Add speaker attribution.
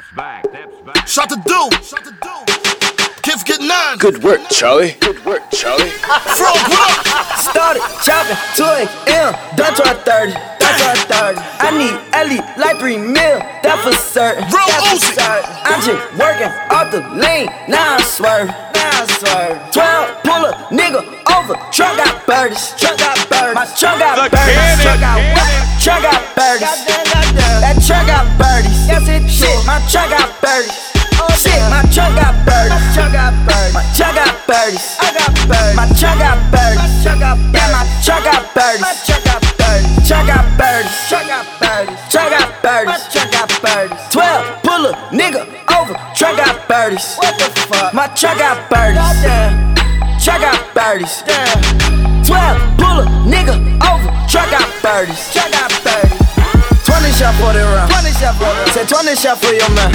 Speaker 1: Shot the do. Kids get 9.
Speaker 2: Good work, Charlie. Good work, Charlie.
Speaker 1: Frog, what up?
Speaker 3: Started chopping 2 a.m. Done to 30. I need Ellie like 3 mil. That for certain.
Speaker 1: Real Uzi.
Speaker 3: I'm just working off the lane. Now I'm swerving. 12 pull a nigga over. Truck got birdies. My truck got birdies. Truck got birdies. That truck got birdies. Shit, my truck got birdies. Shit, my truck got birdies. My truck got birdies. My truck got birdies. Yeah, my truck got birdies. Truck got birdies. 12 pull a nigga over. Truck got birdies. What the fuck? My truck got birdies. Truck got birdies. 12 pull a nigga over. Truck got birdies. 20 shot for the round. Say 20 shot for your man.